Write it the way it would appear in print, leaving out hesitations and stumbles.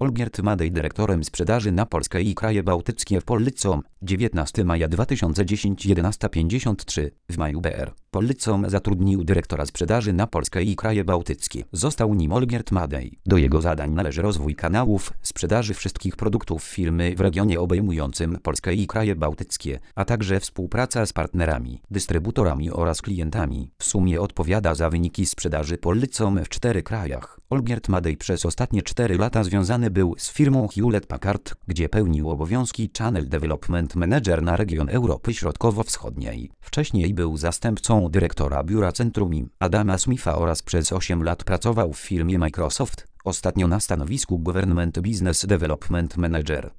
Olgierd Madej dyrektorem sprzedaży na Polskę i kraje bałtyckie w Polycom, 19 maja 2010 11:53. W maju BR Polycom zatrudnił dyrektora sprzedaży na Polskę i kraje bałtyckie. Został nim Olgierd Madej. Do jego zadań należy rozwój kanałów sprzedaży wszystkich produktów firmy w regionie obejmującym Polskę i kraje bałtyckie, a także współpraca z partnerami, dystrybutorami oraz klientami. W sumie odpowiada za wyniki sprzedaży Polycom w 4 krajach. Olgierd Madej przez ostatnie 4 lata związany był z firmą Hewlett-Packard, gdzie pełnił obowiązki Channel Development Manager na region Europy Środkowo-Wschodniej. Wcześniej był zastępcą dyrektora biura Centrum im. Adama Smitha oraz przez 8 lat pracował w firmie Microsoft, ostatnio na stanowisku Government Business Development Manager.